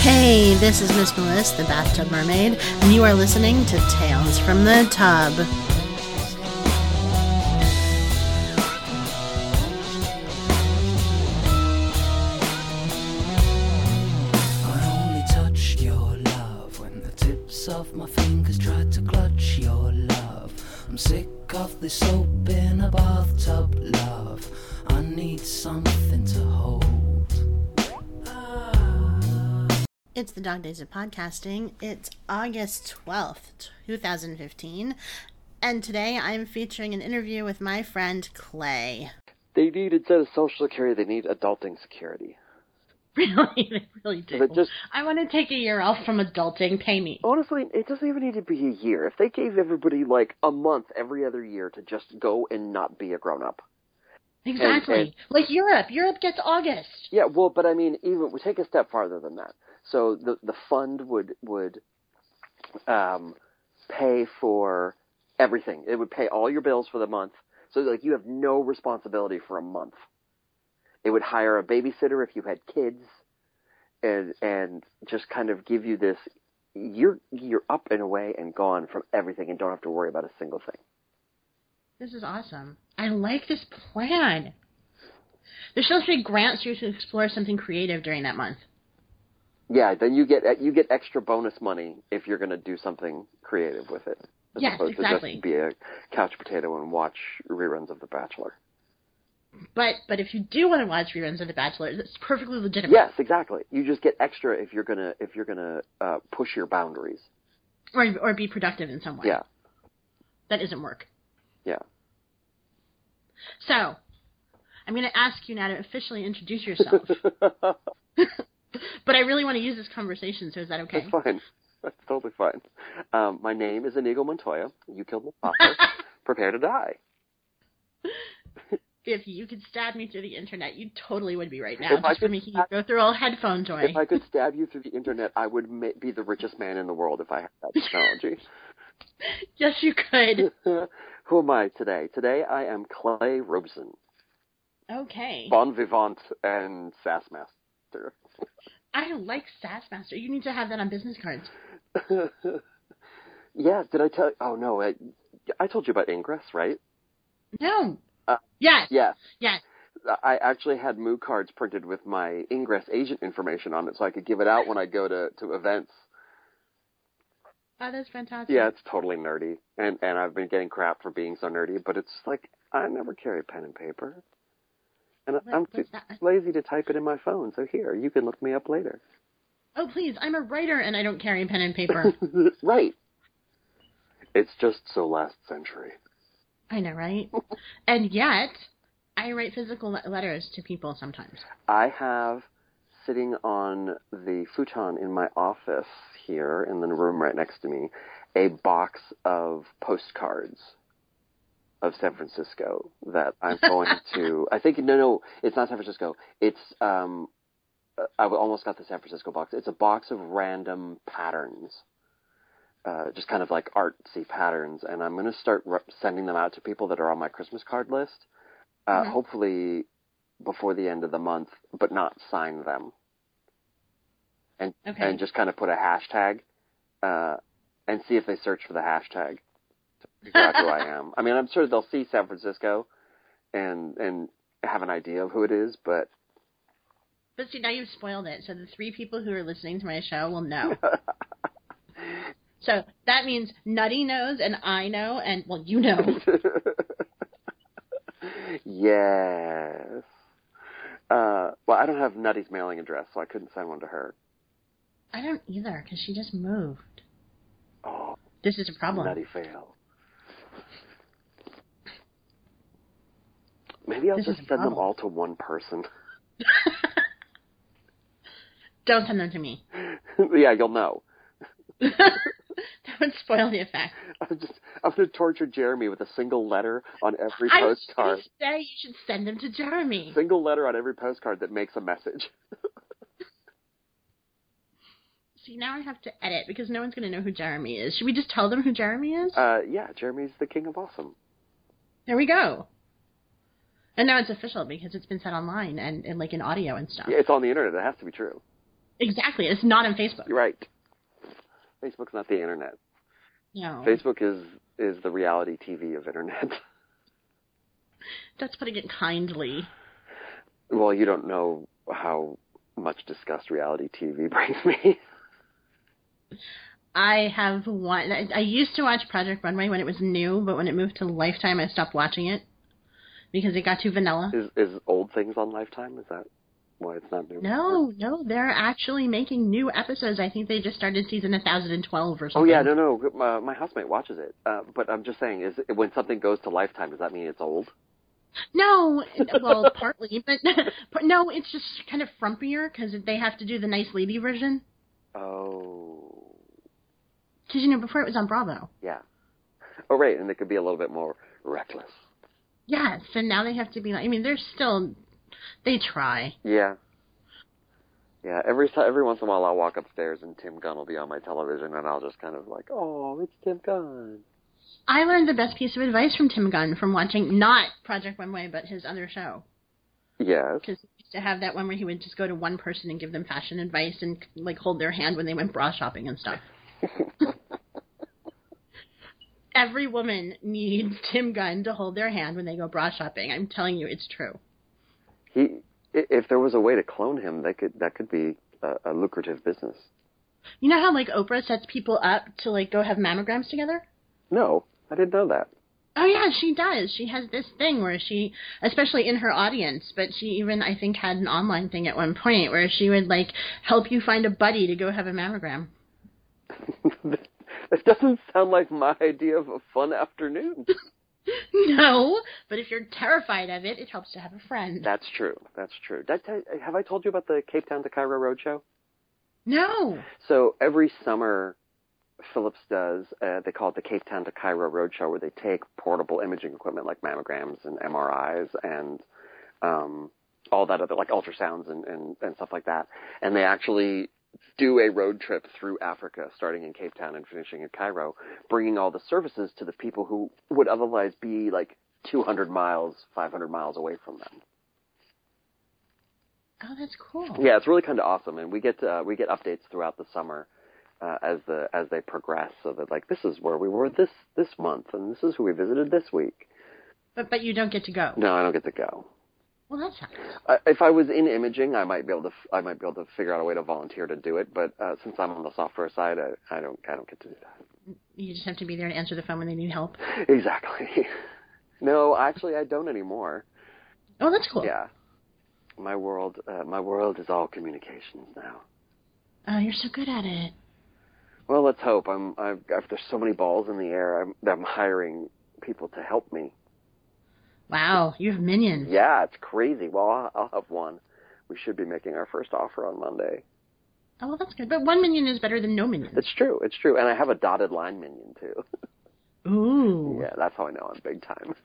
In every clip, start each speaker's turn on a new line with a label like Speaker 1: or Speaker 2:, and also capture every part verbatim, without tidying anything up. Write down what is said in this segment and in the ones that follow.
Speaker 1: Hey, this is Miss Melissa, the Bathtub Mermaid, and you are listening to Tales from the Tub.
Speaker 2: I only touched your love when the tips of my fingers tried to clutch your love. I'm sick of this soap in a bathtub, love. I need something to hold.
Speaker 1: It's the Dog Days of Podcasting. It's August twelfth, twenty fifteen, and today I'm featuring an interview with my friend Clay.
Speaker 3: They need, instead of social security, they need adulting security.
Speaker 1: Really? They really do.
Speaker 3: But just,
Speaker 1: I want to take a year off from adulting. Pay me.
Speaker 3: honestly, it doesn't even need to be a year. If they gave everybody, like, a month every other year to just go and not be a grown-up.
Speaker 1: Exactly.
Speaker 3: And, and,
Speaker 1: like Europe. Europe gets August.
Speaker 3: Yeah, well, but I mean, even we take a step farther than that. So the the fund would would um, pay for everything. It would pay all your bills for the month. So like you have no responsibility for a month. It would hire a babysitter if you had kids, and and just kind of give you this. You're you're up and away and gone from everything, and don't have to worry about a single thing.
Speaker 1: This is awesome. I like this plan. There's supposed to be grants for you to explore something creative during that month.
Speaker 3: Yeah, then you get you get extra bonus money if you're going to do something creative with it. As
Speaker 1: Yes,
Speaker 3: opposed
Speaker 1: exactly.
Speaker 3: to just be a couch potato and watch reruns of The Bachelor.
Speaker 1: But but if you do want to watch reruns of The Bachelor, it's perfectly legitimate.
Speaker 3: Yes, exactly. You just get extra if you're gonna if you're gonna uh, push your boundaries.
Speaker 1: Or or be productive in some way.
Speaker 3: Yeah.
Speaker 1: That isn't work.
Speaker 3: Yeah.
Speaker 1: So, I'm going to ask you now to officially introduce yourself. But I really want to use this conversation, so is that okay?
Speaker 3: That's fine. That's totally fine. Um, my name is Inigo Montoya. You killed my father. Prepare to die.
Speaker 1: If you could stab me through the internet, you totally would be right now,
Speaker 3: If I
Speaker 1: just for
Speaker 3: could
Speaker 1: making
Speaker 3: stab-
Speaker 1: you go through all headphone joy.
Speaker 3: If I could stab you through the internet, I would ma- be the richest man in the world if I had that technology.
Speaker 1: Yes, you could.
Speaker 3: Who am I today? Today I am Clay Robeson.
Speaker 1: Okay.
Speaker 3: Bon vivant and Sassmaster.
Speaker 1: I like Sassmaster. You need to have that on business cards.
Speaker 3: Yeah, did I tell you? Oh, no. I, I told you about Ingress, right?
Speaker 1: No.
Speaker 3: Uh,
Speaker 1: yes.
Speaker 3: Yes.
Speaker 1: Yes.
Speaker 3: I actually had Moo cards printed with my Ingress agent information on it so I could give it out when I go to, to events.
Speaker 1: Oh, that's fantastic.
Speaker 3: Yeah, it's totally nerdy. And, and I've been getting crap for being so nerdy, but it's like, I never carry pen and paper. And
Speaker 1: What-
Speaker 3: I'm too
Speaker 1: what's that?
Speaker 3: lazy to type it in my phone, so here, you can look me up later.
Speaker 1: Oh, please. I'm a writer and I don't carry pen and paper.
Speaker 3: Right. It's just so last century.
Speaker 1: I know, right? And yet, I write physical le- letters to people sometimes.
Speaker 3: I have, sitting on the futon in my office here, in the room right next to me, a box of postcards of San Francisco that I'm going to, I think, no, no, it's not San Francisco. It's, um, I almost got the San Francisco box. It's a box of random patterns. Uh, just kind of like artsy patterns, and I'm going to start re- sending them out to people that are on my Christmas card list, uh,
Speaker 1: Mm-hmm.
Speaker 3: hopefully before the end of the month, but not sign them. And
Speaker 1: Okay.
Speaker 3: and just kind of put a hashtag, uh, and see if they search for the hashtag to figure out who I am. I mean, I'm sure they'll see San Francisco and and have an idea of who it is, but...
Speaker 1: But see, now you've spoiled it, so the three people who are listening to my show will know. So that means Nutty knows, and I know, and, well, you know.
Speaker 3: Yes. Uh, well, I don't have Nutty's mailing address, so I couldn't send one to her.
Speaker 1: I don't either, because she just moved.
Speaker 3: Oh,
Speaker 1: This is a problem.
Speaker 3: Nutty fail. Maybe I'll
Speaker 1: This is
Speaker 3: just
Speaker 1: a
Speaker 3: send them
Speaker 1: problem.
Speaker 3: all to one person.
Speaker 1: Don't send them to me.
Speaker 3: Yeah, you'll know.
Speaker 1: That would spoil the effect.
Speaker 3: I'm just I'm going to torture Jeremy with a single letter on every
Speaker 1: I was
Speaker 3: postcard.
Speaker 1: going to say you should send them to Jeremy.
Speaker 3: Single letter on every postcard that makes a message.
Speaker 1: See, now I have to edit because no one's going to know who Jeremy is. Should we just tell them who Jeremy is?
Speaker 3: Uh, yeah, Jeremy's the king of awesome.
Speaker 1: There we go. And now it's official because it's been said online and, and like in audio and stuff.
Speaker 3: Yeah, it's on the internet. It has to be true.
Speaker 1: Exactly. It's not on Facebook.
Speaker 3: You're right. Facebook's not the internet.
Speaker 1: No.
Speaker 3: Facebook is is the reality T V of internet.
Speaker 1: That's putting it kindly.
Speaker 3: Well, you don't know how much disgust reality T V brings me.
Speaker 1: I have one. I, I used to watch Project Runway when it was new, but when it moved to Lifetime, I stopped watching it because it got too vanilla.
Speaker 3: Is is old things on Lifetime? Is that why it's not new?
Speaker 1: No, no, they're actually making new episodes. I think they just started season one thousand twelve or something.
Speaker 3: Oh yeah, no, no. My, my housemate watches it, uh, but I'm just saying, is when something goes to Lifetime, does that mean it's old?
Speaker 1: No, well, partly, but, but no, it's just kind of frumpier because they have to do the nice lady version.
Speaker 3: Oh.
Speaker 1: Because, you know, before it was on Bravo.
Speaker 3: Yeah. Oh, right, and it could be a little bit more reckless.
Speaker 1: Yes, and now they have to be like, I mean, they're still, they try.
Speaker 3: Yeah. Yeah, every every once in a while I'll walk upstairs and Tim Gunn will be on my television and I'll just kind of like, oh, it's Tim Gunn.
Speaker 1: I learned the best piece of advice from Tim Gunn from watching not Project Runway, but his other show.
Speaker 3: Yes.
Speaker 1: Because he used to have that one where he would just go to one person and give them fashion advice and like hold their hand when they went bra shopping and stuff. Every woman needs Tim Gunn to hold their hand when they go bra shopping. I'm telling you, it's true.
Speaker 3: He, if there was a way to clone him, that could that could be a, a lucrative business.
Speaker 1: You know how like Oprah sets people up to like go have mammograms together?
Speaker 3: No, I didn't know that.
Speaker 1: Oh, yeah, she does. She has this thing where she, especially in her audience, but she even, I think, had an online thing at one point where she would, like, help you find a buddy to go have a mammogram.
Speaker 3: That doesn't sound like my idea of a fun afternoon.
Speaker 1: No, but if you're terrified of it, it helps to have a friend.
Speaker 3: That's true. That's true. Did I, have I told you about the Cape Town to Cairo Roadshow?
Speaker 1: No.
Speaker 3: So every summer, Philips does, uh, they call it the Cape Town to Cairo Roadshow, where they take portable imaging equipment like mammograms and M R Is and um, all that other, like ultrasounds and, and, and stuff like that. And they actually do a road trip through Africa, starting in Cape Town and finishing in Cairo, bringing all the services to the people who would otherwise be like two hundred miles, five hundred miles away from them.
Speaker 1: Oh, that's cool.
Speaker 3: Yeah, it's really kind of awesome. And we get, uh, we get updates throughout the summer. Uh, as the as they progress, so that like this is where we were this this month, and this is who we visited this week.
Speaker 1: But but you don't get to go.
Speaker 3: No, I don't get to go.
Speaker 1: Well, that sucks.
Speaker 3: Uh, if I was in imaging, I might be able to I might be able to figure out a way to volunteer to do it. But uh, since I'm on the software side, I, I don't I don't get to do that.
Speaker 1: You just have to be there to answer the phone when they need help.
Speaker 3: Exactly. No, actually, I don't anymore.
Speaker 1: Oh, that's cool.
Speaker 3: Yeah, my world uh, my world is all communications now.
Speaker 1: Oh, you're so good at it.
Speaker 3: Well, let's hope. I'm. I've, I've, there's so many balls in the air. I'm, I'm hiring people to help me.
Speaker 1: Wow, you have minions.
Speaker 3: Yeah, it's crazy. Well, I'll, I'll have one. We should be making our first offer on Monday.
Speaker 1: Oh, well, that's good. But one minion is better than no minions.
Speaker 3: It's true. It's true. And I have a dotted line minion, too.
Speaker 1: Ooh.
Speaker 3: Yeah, that's how I know I'm big time.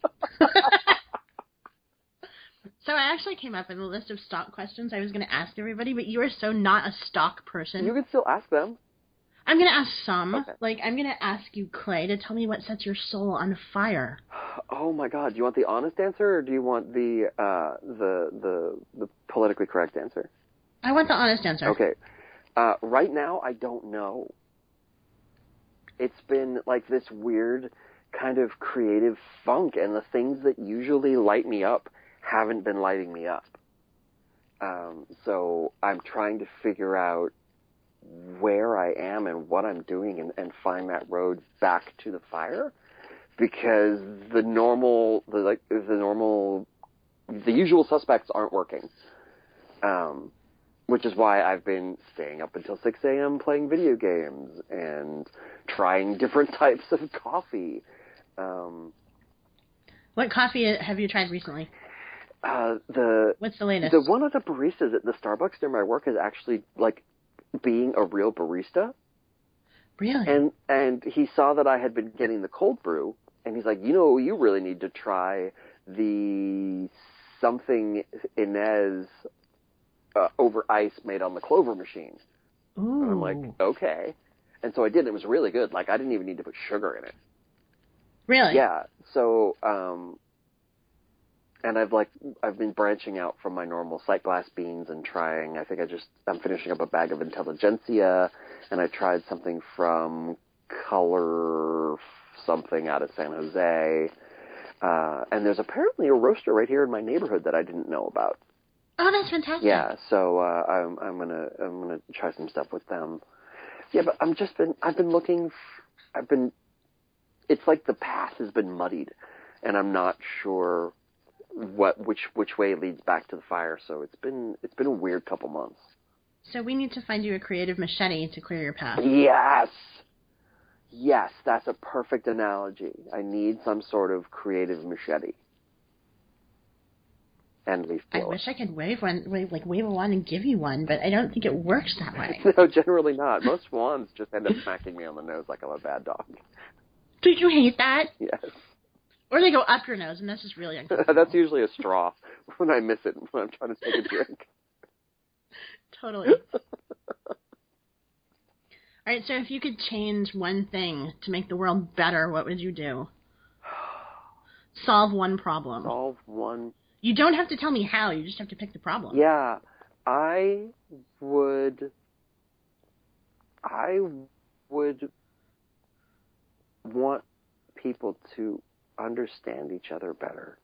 Speaker 1: So I actually came up with a list of stock questions I was going to ask everybody, but you are so not a stock person.
Speaker 3: You can still ask them.
Speaker 1: I'm going to ask some.
Speaker 3: Okay.
Speaker 1: Like, I'm going to ask you, Clay, to tell me what sets your soul on fire.
Speaker 3: Oh, my God. Do you want the honest answer, or do you want the uh, the the the politically correct answer?
Speaker 1: I want the honest answer.
Speaker 3: Okay. Uh, right now, I don't know. It's been like this weird kind of creative funk, and the things that usually light me up haven't been lighting me up. Um, so I'm trying to figure out where I am and what I'm doing and, and find that road back to the fire, because the normal, the like the normal, the usual suspects aren't working. Um, which is why I've been staying up until six a.m. playing video games and trying different types of coffee. Um,
Speaker 1: what coffee have you tried recently?
Speaker 3: Uh, the
Speaker 1: What's the latest?
Speaker 3: The one of the baristas at the Starbucks near my work is actually like being a real barista.
Speaker 1: Really?
Speaker 3: And and he saw that I had been getting the cold brew, and he's like, you know, you really need to try the something Inez uh, over ice made on the Clover machine.
Speaker 1: Ooh.
Speaker 3: And I'm like, okay. And so I did. It was really good. Like, I didn't even need to put sugar in it.
Speaker 1: Really?
Speaker 3: Yeah. So, um, and I've like I've been branching out from my normal sight glass beans and trying. I think I just I'm finishing up a bag of Intelligentsia, and I tried something from Color something out of San Jose. Uh, and there's apparently a roaster right here in my neighborhood that I didn't know about.
Speaker 1: Oh, that's fantastic.
Speaker 3: Yeah, so uh, I'm I'm gonna I'm gonna try some stuff with them. Yeah, but I'm just been I've been looking. I've been. It's like the path has been muddied, and I'm not sure what which which way leads back to the fire. So it's been it's been a weird couple months.
Speaker 1: So we need to find you a creative machete to clear your path.
Speaker 3: Yes. Yes, that's a perfect analogy. I need some sort of creative machete. And leaf blower.
Speaker 1: I wish I could wave one, wave, like wave a wand and give you one, but I don't think it works that way.
Speaker 3: No, generally not. Most wands just end up smacking me on the nose like I'm a bad dog.
Speaker 1: Do you hate that?
Speaker 3: Yes.
Speaker 1: Or they go up your nose, and that's just really uncomfortable.
Speaker 3: That's usually a straw when I miss it when I'm trying to take a drink.
Speaker 1: Totally. All right, so if you could change one thing to make the world better, what would you do? Solve one problem.
Speaker 3: Solve one.
Speaker 1: You don't have to tell me how. You just have to pick the problem.
Speaker 3: Yeah, I would. I would want people to understand each other better.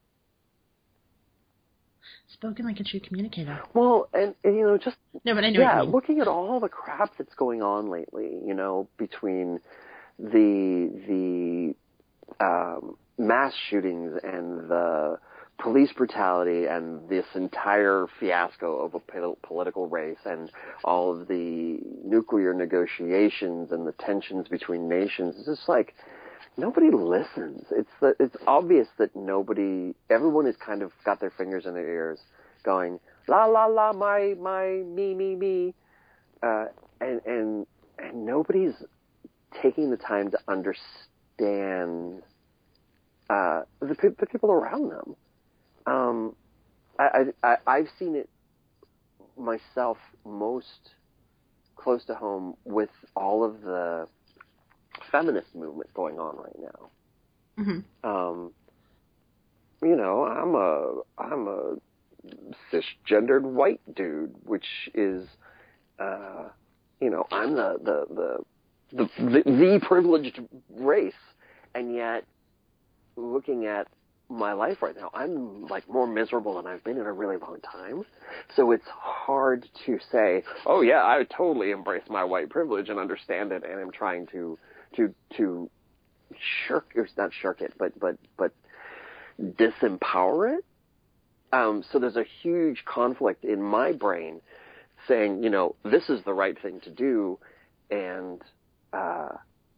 Speaker 1: Spoken like a true communicator.
Speaker 3: Well, and, and you know, just
Speaker 1: no, but I know.
Speaker 3: Yeah,
Speaker 1: what you mean.
Speaker 3: Looking at all the crap that's going on lately, you know, between the the um, mass shootings and the police brutality and this entire fiasco of a pol- political race and all of the nuclear negotiations and the tensions between nations, it's just like nobody listens. It's the, it's obvious that nobody, everyone has kind of got their fingers in their ears going, la, la, la, my, my, me, me, me. Uh, and, and, and nobody's taking the time to understand, uh, the, the people around them. Um, I, I, I've seen it myself most close to home with all of the feminist movement going on right now.
Speaker 1: Mm-hmm.
Speaker 3: Um, you know, I'm a I'm a cisgendered white dude, which is, uh, you know, I'm the the the the, the, the privileged race, and yet looking at my life right now, I'm like more miserable than I've been in a really long time. So it's hard to say, oh yeah, I totally embrace my white privilege and understand it, and I'm trying to to to shirk or not shirk it, but but but disempower it. Um, so there's a huge conflict in my brain saying, you know, this is the right thing to do, and uh,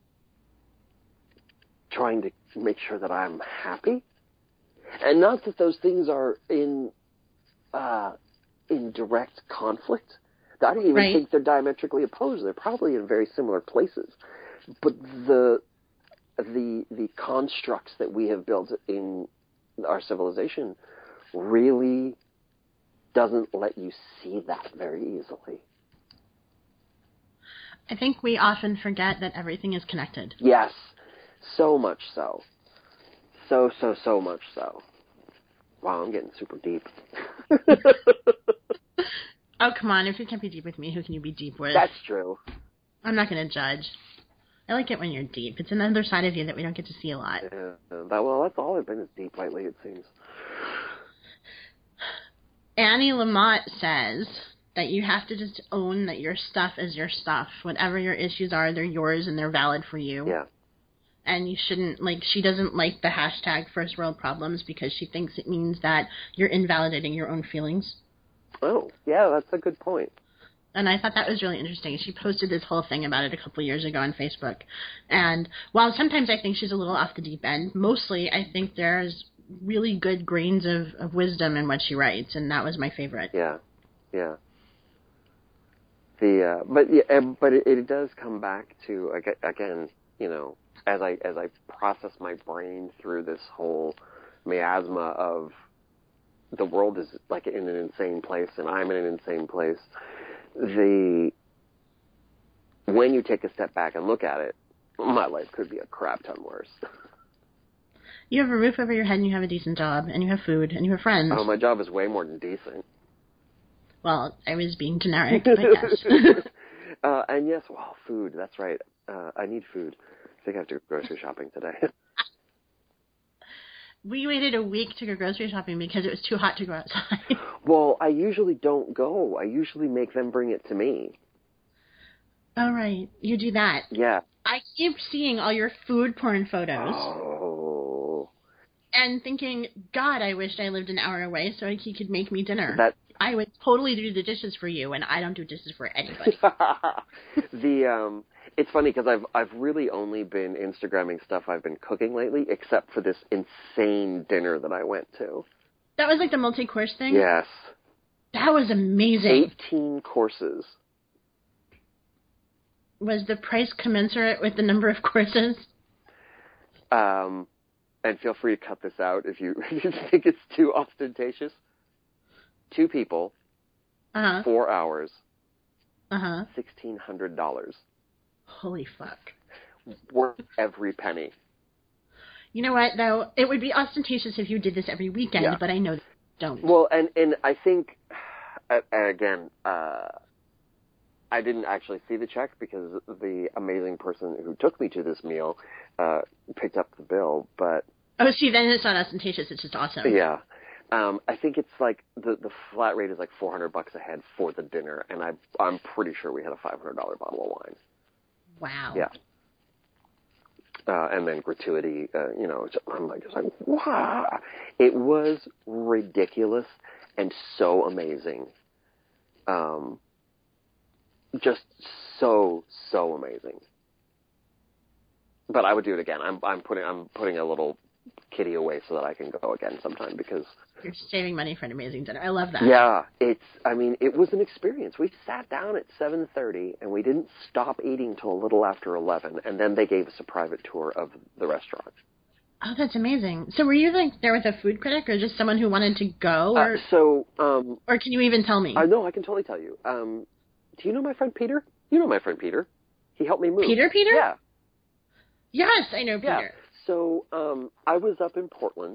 Speaker 3: trying to make sure that I'm happy. And not that those things are in uh, in direct conflict. I don't even
Speaker 1: right.
Speaker 3: think they're diametrically opposed. They're probably in very similar places. But the the the constructs that we have built in our civilization really doesn't let you see that very easily.
Speaker 1: I think we often forget that everything is connected.
Speaker 3: Yes, so much so. So, so, so much so. Wow, I'm getting super deep.
Speaker 1: Oh, come on. If you can't be deep with me, who can you be deep with?
Speaker 3: That's true.
Speaker 1: I'm not going to judge. I like it when you're deep. It's another side of you that we don't get to see a lot.
Speaker 3: Yeah, that, well, that's all I've been is deep lately, it seems.
Speaker 1: Annie Lamott says that you have to just own that your stuff is your stuff. Whatever your issues are, they're yours and they're valid for you.
Speaker 3: Yeah.
Speaker 1: And you shouldn't, like, she doesn't like the hashtag first world problems because she thinks it means that you're invalidating your own feelings.
Speaker 3: Oh, yeah, that's a good point.
Speaker 1: And I thought that was really interesting. She posted this whole thing about it a couple of years ago on Facebook. And while sometimes I think she's a little off the deep end, mostly I think there's really good grains of, of wisdom in what she writes, and that was my favorite.
Speaker 3: Yeah, yeah. The uh, but yeah, but it, it does come back to again, you know, as I as I process my brain through this whole miasma of the world is like in an insane place and I'm in an insane place. The when you take a step back and look at it, my life could be a crap ton worse.
Speaker 1: You have a roof over your head, and you have a decent job, and you have food, and you have friends.
Speaker 3: Oh, my job is way more than decent.
Speaker 1: Well, I was being generic, but yes.
Speaker 3: uh, and yes, well, food, that's right. Uh, I need food. I think I have to go grocery shopping today.
Speaker 1: We waited a week to go grocery shopping because it was too hot to go outside.
Speaker 3: Well, I usually don't go. I usually make them bring it to me.
Speaker 1: Oh, right. You do that.
Speaker 3: Yeah.
Speaker 1: I keep seeing all your food porn photos.
Speaker 3: Oh.
Speaker 1: And thinking, God, I wished I lived an hour away so he could make me dinner.
Speaker 3: That
Speaker 1: I would totally do the dishes for you, and I don't do dishes for anybody.
Speaker 3: the um, it's funny because I've I've really only been Instagramming stuff I've been cooking lately, except for this insane dinner that I went to.
Speaker 1: That was like the multi-course thing?
Speaker 3: Yes.
Speaker 1: That was amazing.
Speaker 3: Eighteen courses.
Speaker 1: Was the price commensurate with the number of courses?
Speaker 3: Um, and feel free to cut this out if you if you think it's too ostentatious. Two people,
Speaker 1: uh-huh.
Speaker 3: four hours,
Speaker 1: uh-huh.
Speaker 3: sixteen hundred dollars.
Speaker 1: Holy fuck!
Speaker 3: Worth every penny.
Speaker 1: You know what, though? It would be ostentatious if you did this every weekend,
Speaker 3: yeah.
Speaker 1: but I know you don't.
Speaker 3: Well, and, and I think, and again, uh, I didn't actually see the check because the amazing person who took me to this meal uh, picked up the bill, but...
Speaker 1: Oh, see, then it's not ostentatious, it's just awesome.
Speaker 3: Yeah. Um, I think it's like, the, the flat rate is like four hundred bucks a head for the dinner, and I, I'm pretty sure we had a five hundred dollars bottle of wine.
Speaker 1: Wow.
Speaker 3: Yeah. Uh, and then gratuity, uh, you know, I'm like, it's like, wow. It was ridiculous and so amazing. Um, just so, so amazing. But I would do it again. I'm, I'm putting, I'm putting a little kitty away so that I can go again sometime because
Speaker 1: you're saving money for an amazing dinner. I love that.
Speaker 3: Yeah, it's, I mean, it was an experience. We sat down at seven thirty and we didn't stop eating till a little after eleven, and then they gave us a private tour of the restaurant.
Speaker 1: Oh, that's amazing. So were you like there with a food critic or just someone who wanted to go? Or,
Speaker 3: uh, so, um...
Speaker 1: Or can you even tell me?
Speaker 3: Uh, no, I can totally tell you. Um, do you know my friend Peter? You know my friend Peter. He helped me move.
Speaker 1: Peter Peter?
Speaker 3: Yeah.
Speaker 1: Yes, I know Peter.
Speaker 3: Yeah. So um, I was up in Portland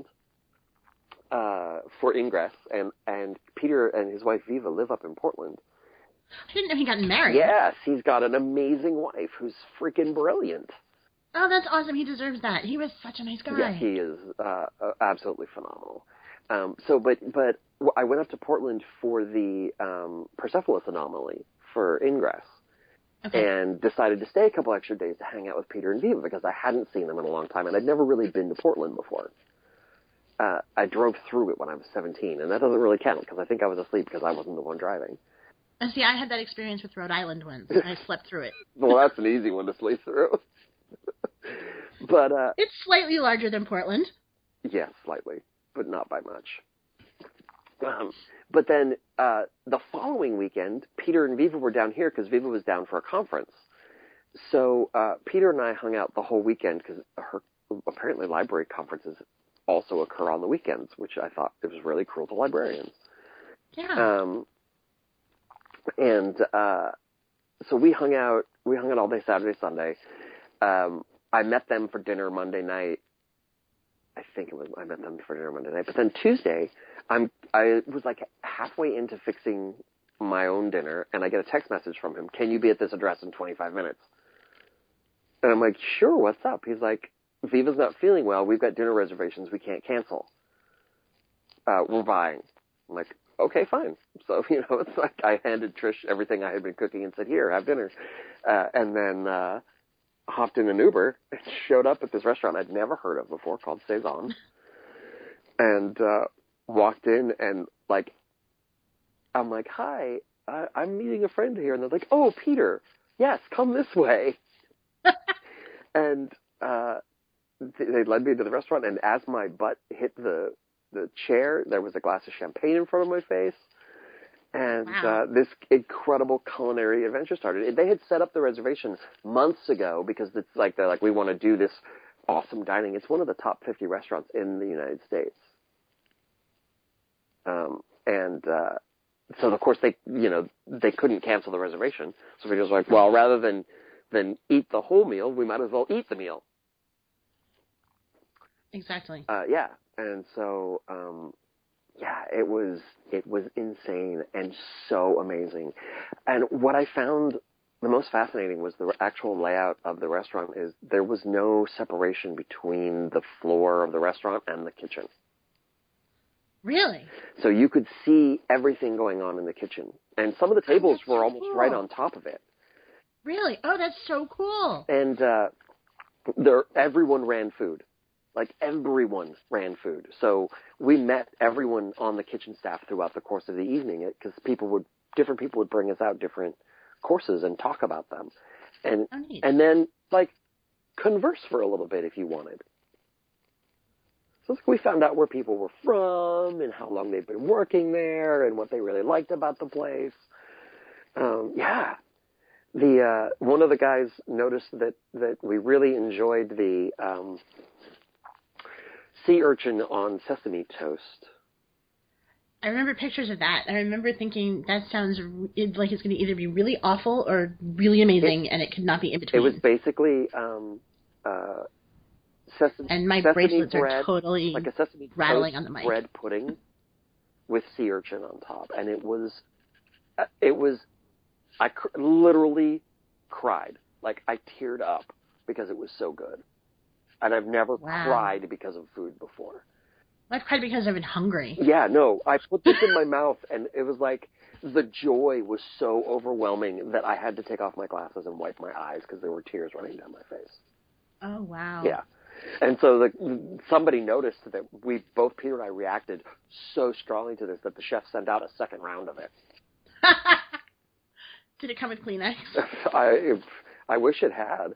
Speaker 3: uh, for Ingress, and, and Peter and his wife Viva live up in Portland.
Speaker 1: I didn't know he got married.
Speaker 3: Yes, he's got an amazing wife who's freaking brilliant.
Speaker 1: Oh, that's awesome. He deserves that. He was such a nice guy.
Speaker 3: Yeah, he is uh, absolutely phenomenal. Um, so, but but I went up to Portland for the um, Persepolis anomaly for Ingress. Okay. And decided to stay a couple extra days to hang out with Peter and Viva because I hadn't seen them in a long time, and I'd never really been to Portland before. Uh, I drove through it when I was seventeen, and that doesn't really count because I think I was asleep because I wasn't the one driving.
Speaker 1: And see, I had that experience with Rhode Island once. I slept through it.
Speaker 3: Well, that's an easy one to sleep through. But uh,
Speaker 1: it's slightly larger than Portland.
Speaker 3: Yes, slightly, but not by much. Um, but then uh, the following weekend, Peter and Viva were down here because Viva was down for a conference. So uh, Peter and I hung out the whole weekend because her apparently library conferences also occur on the weekends, which I thought it was really cruel to librarians.
Speaker 1: Yeah.
Speaker 3: Um, and uh, so we hung out. We hung out all day Saturday, Sunday. Um, I met them for dinner Monday night. I think it was I met them for dinner Monday night. But then Tuesday, I'm I was like halfway into fixing my own dinner, and I get a text message from him. Can you be at this address in twenty-five minutes? And I'm like, sure. What's up? He's like, Viva's not feeling well. We've got dinner reservations. We can't cancel. Uh, we're buying. I'm like, okay, fine. So you know, it's like I handed Trish everything I had been cooking and said, here, have dinner. Uh, and then. Uh, hopped in an Uber and showed up at this restaurant I'd never heard of before called Cezanne, and uh, walked in and like, I'm like, hi, I, I'm meeting a friend here, and they're like, oh, Peter, yes, come this way. And uh, th- they led me to the restaurant, and as my butt hit the the chair, there was a glass of champagne in front of my face. And
Speaker 1: wow.
Speaker 3: uh, this incredible culinary adventure started. They had set up the reservations months ago because it's like they're like, we want to do this awesome dining. It's one of the top fifty restaurants in the United States. Um, and uh, so of course they, you know, they couldn't cancel the reservation. So we just like, well, rather than than eat the whole meal, we might as well eat the meal.
Speaker 1: Exactly.
Speaker 3: Uh, yeah, and so um, yeah, it was it was insane and so amazing. And what I found the most fascinating was the actual layout of the restaurant. Is there was no separation between the floor of the restaurant and the kitchen.
Speaker 1: Really?
Speaker 3: So you could see everything going on in the kitchen, and some of the tables
Speaker 1: oh,
Speaker 3: were
Speaker 1: so
Speaker 3: almost
Speaker 1: cool.
Speaker 3: right on top of it.
Speaker 1: Really? Oh, that's so cool.
Speaker 3: And uh, there, everyone ran food. Like, everyone ran food. So we met everyone on the kitchen staff throughout the course of the evening because people would, different people would bring us out different courses and talk about them. And,
Speaker 1: oh, neat.
Speaker 3: and then, like, converse for a little bit if you wanted. So we found out where people were from and how long they've been working there and what they really liked about the place. Um, yeah. The, uh, one of the guys noticed that, that we really enjoyed the, um, sea urchin on sesame toast.
Speaker 1: I remember pictures of that. I remember thinking that sounds like it's going to either be really awful or really amazing, it, and it could not be in between.
Speaker 3: It was basically um, uh, sesame,
Speaker 1: and my
Speaker 3: sesame
Speaker 1: bracelets
Speaker 3: bread,
Speaker 1: are totally
Speaker 3: like a sesame
Speaker 1: rattling
Speaker 3: toast
Speaker 1: on the mic.
Speaker 3: bread pudding with sea urchin on top, and it was, it was, I cr- literally cried. Like I teared up because it was so good. And I've never
Speaker 1: wow.
Speaker 3: cried because of food before.
Speaker 1: I've cried because I've been hungry.
Speaker 3: Yeah, no. I put this in my mouth, and it was like the joy was so overwhelming that I had to take off my glasses and wipe my eyes because there were tears running down my face.
Speaker 1: Oh, wow.
Speaker 3: Yeah. And so the, somebody noticed that we, both Peter and I, reacted so strongly to this that the chef sent out a second round of it.
Speaker 1: Did it come with Kleenex?
Speaker 3: I, I wish it had.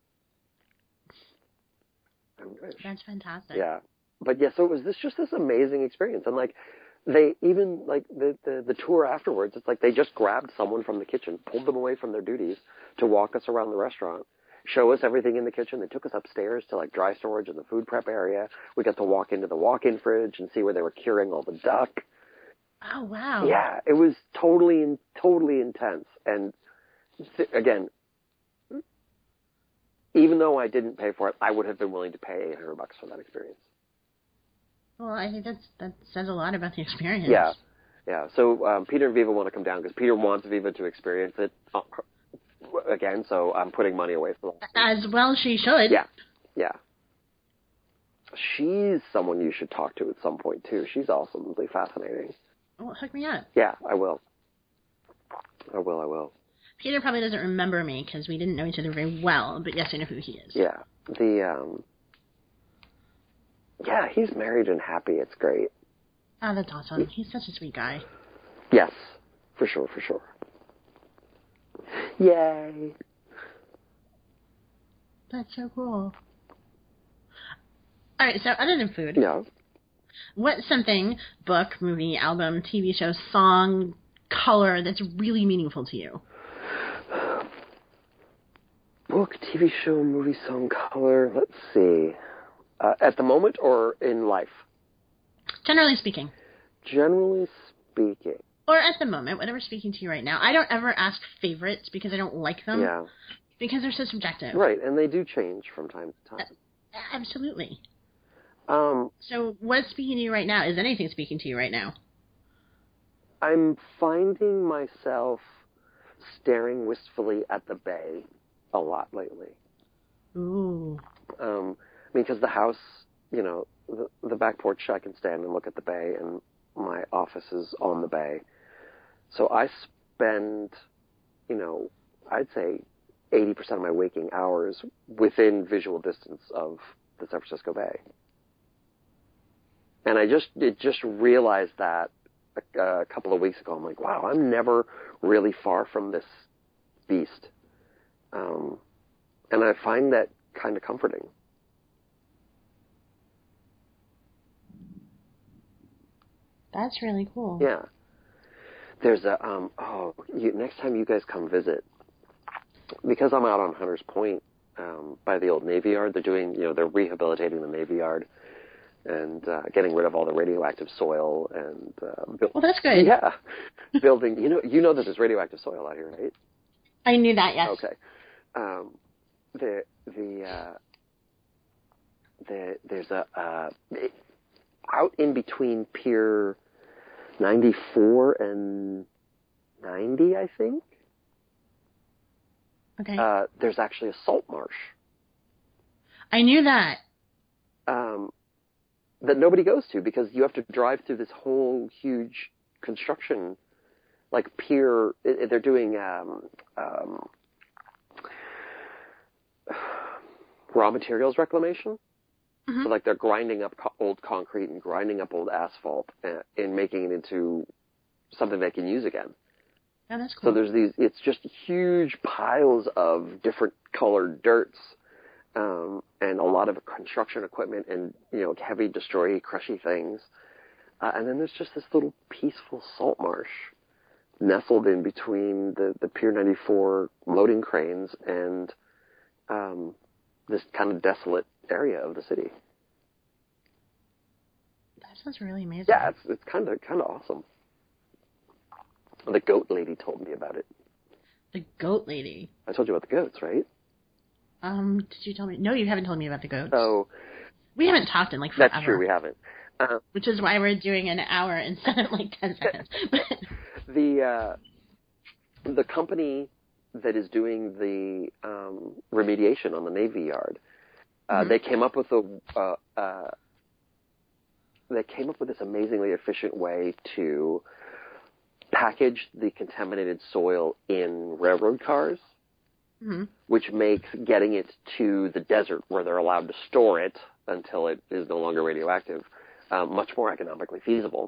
Speaker 1: That's fantastic.
Speaker 3: Yeah, but yeah, so it was this just this amazing experience, and like they even like the, the the tour afterwards, it's like they just grabbed someone from the kitchen, pulled them away from their duties to walk us around the restaurant, show us everything in the kitchen. They took us upstairs to like dry storage and the food prep area. We got to walk into the walk-in fridge and see where they were curing all the duck.
Speaker 1: Oh wow!
Speaker 3: Yeah, it was totally totally intense, and th- again. Even though I didn't pay for it, I would have been willing to pay eight hundred bucks for that experience.
Speaker 1: Well, I think that's, that says a lot about the experience.
Speaker 3: Yeah, yeah. So um, Peter and Viva want to come down because Peter wants Viva to experience it uh, again. So I'm putting money away for that.
Speaker 1: As well, she should.
Speaker 3: Yeah, yeah. She's someone you should talk to at some point too. She's awesomely fascinating.
Speaker 1: Well, hook me up.
Speaker 3: Yeah, I will. I will. I will.
Speaker 1: Peter probably doesn't remember me because we didn't know each other very well, but yes, I know who he is.
Speaker 3: Yeah. The, um, yeah, he's married and happy. It's great.
Speaker 1: Oh, that's awesome. He's such a sweet guy.
Speaker 3: Yes, for sure, for sure. Yay.
Speaker 1: That's so cool. All right, so other than food,
Speaker 3: Yeah.
Speaker 1: what's something, book, movie, album, T V show, song, color, that's really meaningful to you?
Speaker 3: Book, T V show, movie, song, color. Let's see. Uh, at the moment or in life?
Speaker 1: Generally speaking.
Speaker 3: Generally speaking.
Speaker 1: Or at the moment, whatever's speaking to you right now. I don't ever ask favorites because I don't like them.
Speaker 3: Yeah.
Speaker 1: Because they're so subjective.
Speaker 3: Right, and they do change from time to time.
Speaker 1: Uh, absolutely.
Speaker 3: Um,
Speaker 1: so what's speaking to you right now? Is anything speaking to you right now?
Speaker 3: I'm finding myself staring wistfully at the bay a lot lately.
Speaker 1: Ooh.
Speaker 3: Um, I mean, because the house, you know, the, the back porch, I can stand and look at the bay, and my office is on the bay. So I spend, you know, I'd say eighty percent of my waking hours within visual distance of the San Francisco Bay. And I just, it just realized that a, a couple of weeks ago. I'm like, wow, I'm never really far from this beast. Um, and I find that kind of comforting.
Speaker 1: That's really cool.
Speaker 3: Yeah. There's a, um, oh, you, next time you guys come visit, because I'm out on Hunters Point, um, by the old Navy Yard, they're doing, you know, they're rehabilitating the Navy Yard and, uh, getting rid of all the radioactive soil and, uh, bu-
Speaker 1: well, that's good.
Speaker 3: Yeah. Building, you know, you know that there's radioactive soil out here, right?
Speaker 1: I knew that, yes.
Speaker 3: Okay. Um, the, the, uh, the, there's a uh, it, out in between Pier ninety-four and ninety, I think.
Speaker 1: Okay.
Speaker 3: Uh, there's actually a salt marsh.
Speaker 1: I knew that.
Speaker 3: Um, that nobody goes to because you have to drive through this whole huge construction, like pier. They're doing um, um, raw materials reclamation.
Speaker 1: Mm-hmm.
Speaker 3: So like they're grinding up co- old concrete and grinding up old asphalt and, and making it into something they can use again.
Speaker 1: Oh, that's cool.
Speaker 3: So there's these, it's just huge piles of different colored dirts, um, and a lot of construction equipment and, you know, heavy, destroy, crushy things. Uh, and then there's just this little peaceful salt marsh nestled in between the, the Pier ninety-four loading cranes and, um, this kind of desolate area of the city.
Speaker 1: That sounds really amazing.
Speaker 3: Yeah, it's, it's kind of, kind of awesome. The goat lady told me about it.
Speaker 1: The goat lady.
Speaker 3: I told you about the goats, right?
Speaker 1: Um, did you tell me? No, you haven't told me about the goats.
Speaker 3: So
Speaker 1: we haven't talked in like forever.
Speaker 3: that's true, we haven't. Uh,
Speaker 1: Which is why we're doing an hour instead of like ten seconds.
Speaker 3: the uh, the company that is doing the um, remediation on the Navy Yard, uh,
Speaker 1: mm-hmm.
Speaker 3: they came up with a uh, uh, they came up with this amazingly efficient way to package the contaminated soil in railroad cars,
Speaker 1: mm-hmm.
Speaker 3: which makes getting it to the desert where they're allowed to store it until it is no longer radioactive uh, much more economically feasible.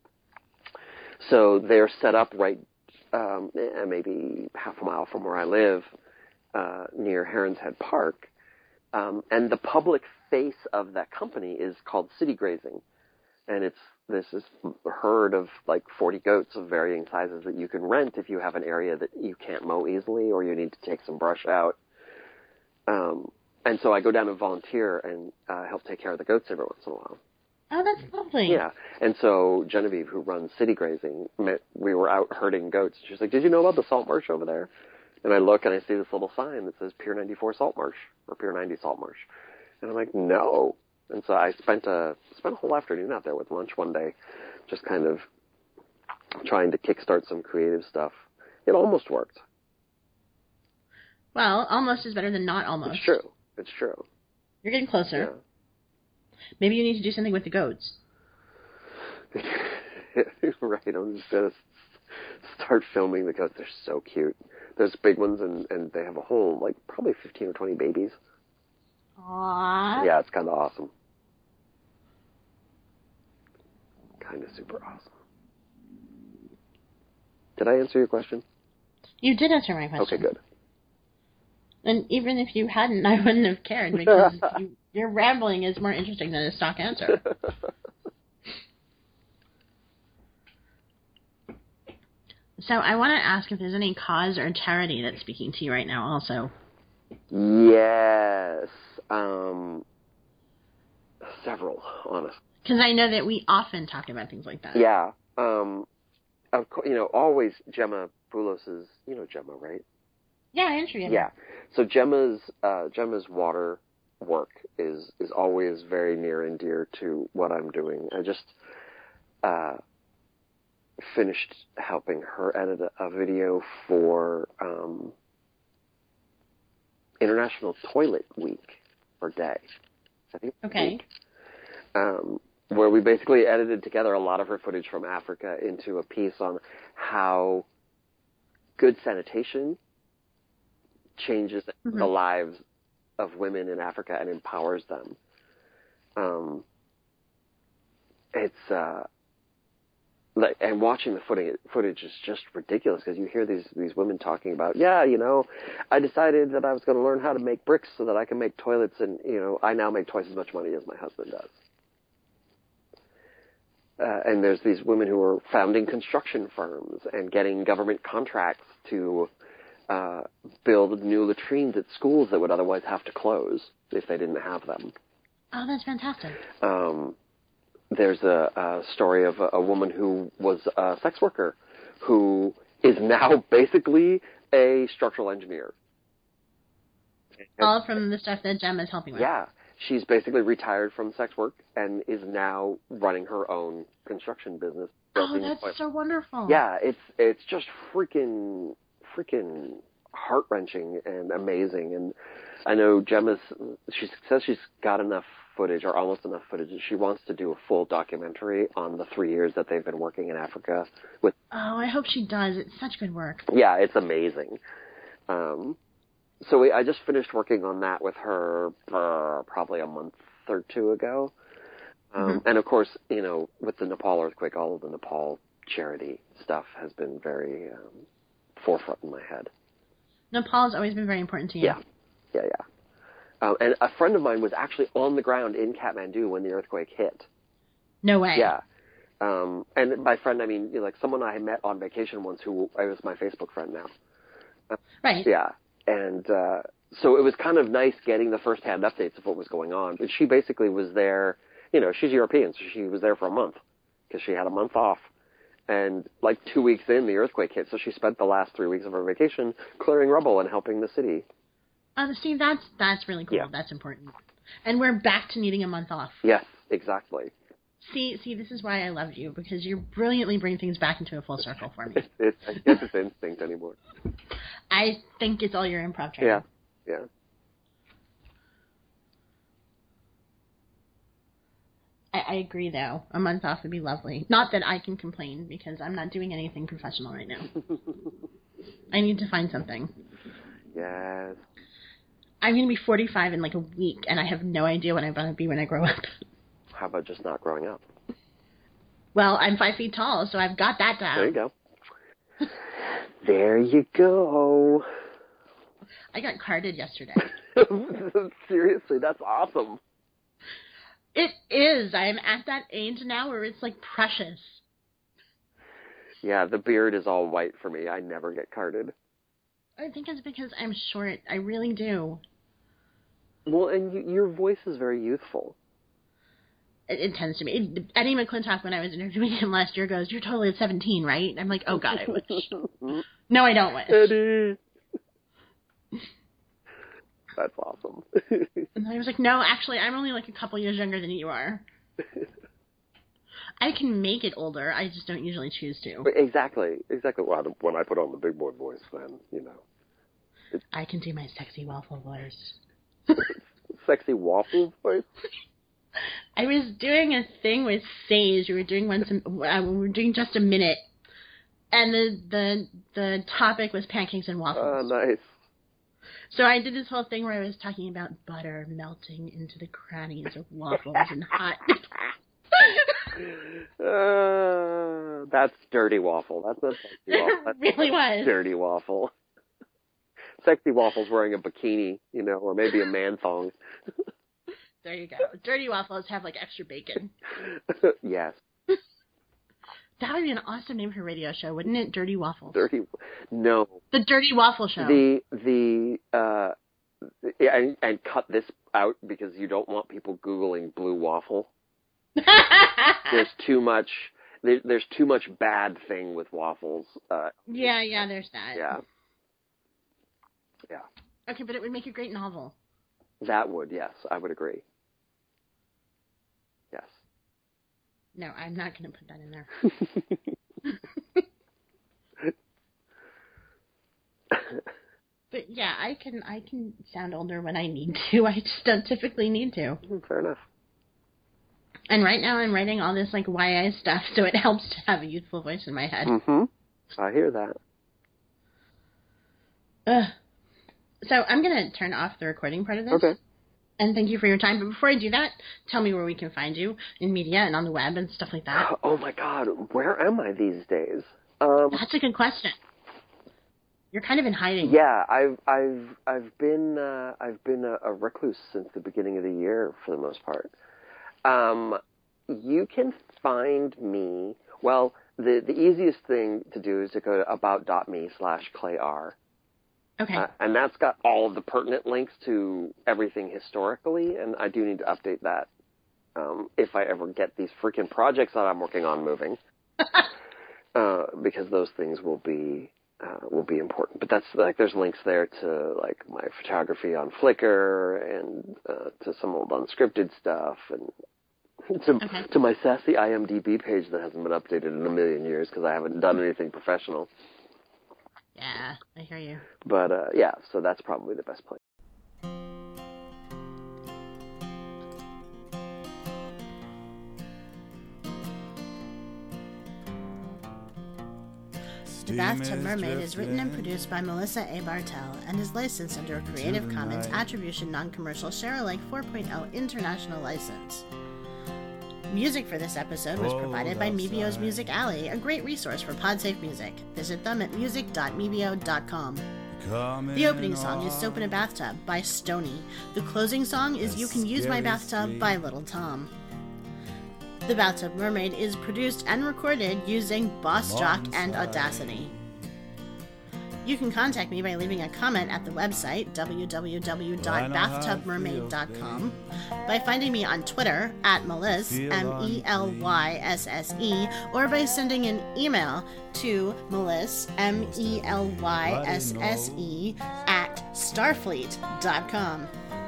Speaker 3: So they're set up right um, maybe half a mile from where I live, uh, near Heron's Head Park, um, and the public face of that company is called City Grazing, and it's this is a herd of like forty goats of varying sizes that you can rent if you have an area that you can't mow easily or you need to take some brush out. Um, and so I go down and volunteer and uh, help take care of the goats every once in a while.
Speaker 1: Oh, that's lovely.
Speaker 3: Yeah. And so Genevieve, who runs City Grazing, met, we were out herding goats. She's like, did you know about the salt marsh over there? And I look and I see this little sign that says Pier ninety-four Salt Marsh or Pier ninety Salt Marsh. And I'm like, no. And so I spent a spent a whole afternoon out there with lunch one day, just kind of trying to kickstart some creative stuff. It almost worked.
Speaker 1: Well, almost is better than not almost.
Speaker 3: It's true. It's true.
Speaker 1: You're getting closer.
Speaker 3: Yeah.
Speaker 1: Maybe you need to do something with the goats.
Speaker 3: Right. I'm just going to start filming the goats. They're so cute. There's big ones, and, and they have a whole, like, probably fifteen or twenty babies.
Speaker 1: Aww.
Speaker 3: Yeah, it's kind of awesome. Kind of super awesome. Did I answer your question?
Speaker 1: You did answer my question.
Speaker 3: Okay, good.
Speaker 1: And even if you hadn't, I wouldn't have cared because you, your rambling is more interesting than a stock answer. So I want to ask if there's any cause or charity that's speaking to you right now also.
Speaker 3: Yes. Um, several, honestly.
Speaker 1: Because I know that we often talk about things like that.
Speaker 3: Yeah. Um, of course, you know, always Gemma Boulos's, you know Gemma, right?
Speaker 1: Yeah, I interviewed her.
Speaker 3: Yeah. So Gemma's uh, Gemma's water work is is always very near and dear to what I'm doing. I just uh, finished helping her edit a, a video for um, International Toilet Week or Day. I think.
Speaker 1: Okay.
Speaker 3: Week. Um, where we basically edited together a lot of her footage from Africa into a piece on how good sanitation changes
Speaker 1: mm-hmm.
Speaker 3: the lives of women in Africa and empowers them. Um, it's, uh, like, and watching the footage, footage is just ridiculous because you hear these, these women talking about, yeah, you know, I decided that I was going to learn how to make bricks so that I can make toilets and, you know, I now make twice as much money as my husband does. Uh, and there's these women who are founding construction firms and getting government contracts to uh, build new latrines at schools that would otherwise have to close if they didn't have them.
Speaker 1: Oh, that's fantastic.
Speaker 3: Um, there's a, a story of a, a woman who was a sex worker who is now basically a structural engineer.
Speaker 1: All from the stuff that Gemma is helping with.
Speaker 3: Yeah. she's basically retired from sex work and is now running her own construction business.
Speaker 1: Oh, that's so wonderful.
Speaker 3: Yeah, it's it's just freaking freaking heart wrenching and amazing. And I know Gemma's she says she's got enough footage or almost enough footage. She wants to do a full documentary on the three years that they've been working in Africa. With
Speaker 1: oh, I hope she does. It's such good work.
Speaker 3: Yeah, it's amazing. Um, so we, I just finished working on that with her uh, probably a month or two ago. Um, mm-hmm. And of course, you know, with the Nepal earthquake, all of the Nepal charity stuff has been very um, forefront in my head.
Speaker 1: Nepal has always been very important to you.
Speaker 3: Yeah, yeah, yeah. Um, and a friend of mine was actually on the ground in Kathmandu when the earthquake hit.
Speaker 1: No way.
Speaker 3: Yeah. Um, and by friend, I mean, you know, like someone I met on vacation once who I was my Facebook friend now. Uh,
Speaker 1: right.
Speaker 3: Yeah. And uh, so it was kind of nice getting the first-hand updates of what was going on. But she basically was there, you know, she's European, so she was there for a month because she had a month off. And like two weeks in, the earthquake hit, so she spent the last three weeks of her vacation clearing rubble and helping the city.
Speaker 1: Uh, see, that's that's really cool.
Speaker 3: Yeah.
Speaker 1: That's important. And we're back to needing a month off.
Speaker 3: Yes, exactly.
Speaker 1: See, see, this is why I love you, because you brilliantly bring things back into a full circle for me.
Speaker 3: It's, it's, I guess it's instinct anymore.
Speaker 1: I think it's all your improv training.
Speaker 3: Yeah, yeah.
Speaker 1: I, I agree, though. A month off would be lovely. Not that I can complain, because I'm not doing anything professional right now. I need to find something.
Speaker 3: Yes.
Speaker 1: I'm going to be forty-five in like a week, and I have no idea what I'm going to be when I grow up.
Speaker 3: How about just not growing up?
Speaker 1: Well, I'm five feet tall, so I've got that down.
Speaker 3: There you go. There you go.
Speaker 1: I got carded yesterday.
Speaker 3: Seriously, that's awesome.
Speaker 1: It is. I am at that age now where it's like precious.
Speaker 3: Yeah, the beard is all white for me. I never get carded.
Speaker 1: I think it's because I'm short. I really do.
Speaker 3: Well, and you, your voice is very youthful.
Speaker 1: It, it tends to be. Eddie McClintock, when I was interviewing him last year, goes, "You're totally at seventeen, right?" I'm like, "Oh God, I wish." No, I don't wish.
Speaker 3: Eddie. That's awesome.
Speaker 1: And I was like, "No, actually, I'm only like a couple years younger than you are." I can make it older. I just don't usually choose to.
Speaker 3: Exactly, exactly. Well, when I put on the big boy voice, then you know. It's...
Speaker 1: I can do my sexy waffle voice.
Speaker 3: Sexy waffle voice.
Speaker 1: I was doing a thing with Sage. We were doing once. A, uh, we were doing just a minute, and the the the topic was pancakes and waffles.
Speaker 3: Oh, nice.
Speaker 1: So I did this whole thing where I was talking about butter melting into the crannies of waffles and hot.
Speaker 3: uh, that's dirty waffle. That's a sexy waffle. That's
Speaker 1: It really was.
Speaker 3: Dirty waffle. Sexy waffle's wearing a bikini, you know, or maybe a man thong.
Speaker 1: There you go. Dirty waffles have like extra bacon.
Speaker 3: Yes.
Speaker 1: That would be an awesome name for a radio show, wouldn't it? Dirty Waffles.
Speaker 3: Dirty. No.
Speaker 1: The Dirty Waffle Show.
Speaker 3: The the uh, and, and cut this out because you don't want people Googling blue waffle. There's too much. There, there's too much bad thing with waffles. Uh,
Speaker 1: yeah, yeah. There's that.
Speaker 3: Yeah. Yeah.
Speaker 1: Okay, but it would make a great novel.
Speaker 3: That would, yes, I would agree. Yes.
Speaker 1: No, I'm not going to put that in there. But yeah, I can I can sound older when I need to. I just don't typically need to.
Speaker 3: Fair enough.
Speaker 1: And right now I'm writing all this like Y A stuff, so it helps to have a youthful voice in my head.
Speaker 3: Mm-hmm. I hear that.
Speaker 1: Ugh. So I'm going to turn off the recording part of this.
Speaker 3: Okay.
Speaker 1: And thank you for your time. But before I do that, tell me where we can find you in media and on the web and stuff like that.
Speaker 3: Oh my God, where am I these days? Um,
Speaker 1: That's a good question. You're kind of in hiding.
Speaker 3: Yeah, I've I've I've been uh, I've been a, a recluse since the beginning of the year for the most part. Um, you can find me. Well, the the easiest thing to do is to go to about.me slash clayr.
Speaker 1: Okay.
Speaker 3: Uh, and that's got all of the pertinent links to everything historically, and I do need to update that um, if I ever get these freaking projects that I'm working on moving. uh, because those things will be uh, will be important. But that's like there's links there to like my photography on Flickr and uh, to some old unscripted stuff and to,
Speaker 1: okay.
Speaker 3: to my sassy I M D B page that hasn't been updated in a million years because I haven't done anything professional.
Speaker 1: Yeah, I hear you.
Speaker 3: But uh, yeah, so that's probably the best place.
Speaker 1: The Bathtub Mermaid is written and produced by Melissa A. Bartell and is licensed under a Creative Commons Attribution Non-Commercial Share-alike four point oh International License. Music for this episode was provided by Mebio's Music Alley, a great resource for PodSafe music. Visit them at music dot mebio dot com. The opening song is Soap in a Bathtub by Stoney. The closing song is You Can Use My Bathtub by Little Tom. The Bathtub Mermaid is produced and recorded using Boss Jock and Audacity. You can contact me by leaving a comment at the website w w w dot bathtub mermaid dot com, by finding me on Twitter at Meliss, M E L Y S S E, or by sending an email to Meliss, M E L Y S S E, at starfleet dot com.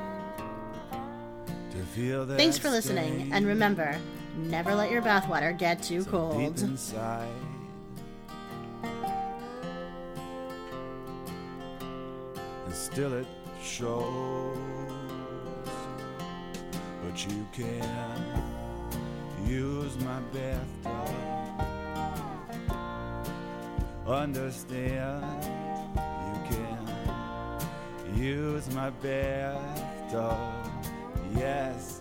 Speaker 1: Thanks for listening, and remember, never let your bathwater get too cold.
Speaker 4: And still it shows, but you can use my bathtub. Understand, you can use my bathtub. Yes.